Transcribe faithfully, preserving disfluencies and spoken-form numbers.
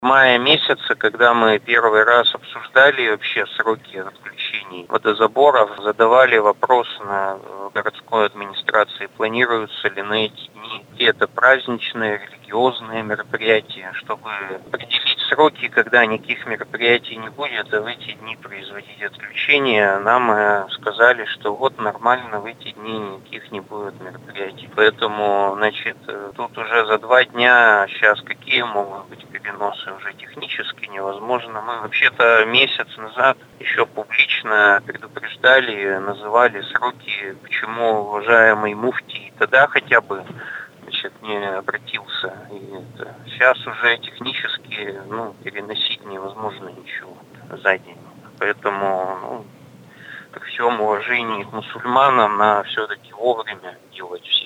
В мае месяце, когда мы первый раз обсуждали вообще сроки отключений водозаборов, задавали вопрос на городской администрации, планируются ли на эти дни какие-то праздничные, религиозные мероприятия, чтобы определить сроки, когда никаких мероприятий не будет, а в эти дни производить отключения. Нам сказали, что вот нормально, в эти дни никаких не будет мероприятий. Поэтому, значит, тут уже за два дня сейчас какие могут быть переносы, уже технически невозможно. Мы вообще-то месяц назад еще публично предупреждали, называли сроки, почему уважаемый муфтий тогда хотя бы значит, не обратился. И это, сейчас уже технически ну, переносить невозможно ничего за день. Поэтому ну, при всем уважении к мусульманам надо все-таки вовремя делать все.